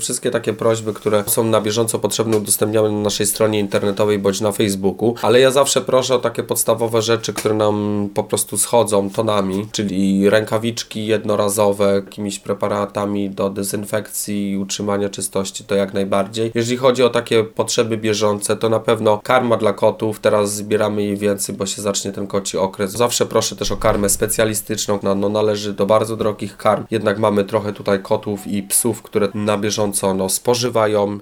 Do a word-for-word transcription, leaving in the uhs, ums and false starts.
Wszystkie takie prośby, które są na bieżąco potrzebne, udostępniamy na naszej stronie internetowej bądź na Facebooku, ale ja zawsze proszę o takie podstawowe rzeczy, które nam po prostu schodzą tonami, czyli rękawiczki jednorazowe, jakimiś preparatami do dezynfekcji i utrzymania czystości, to jak najbardziej. Jeżeli chodzi o takie potrzeby bieżące, to na pewno karma dla kotów, teraz zbieramy jej więcej, bo się zacznie ten koci okres. Zawsze proszę też o karmę specjalistyczną, no, no należy do bardzo drogich karm, jednak mamy trochę tutaj kotów i psów, które na bieżąco no, spożywają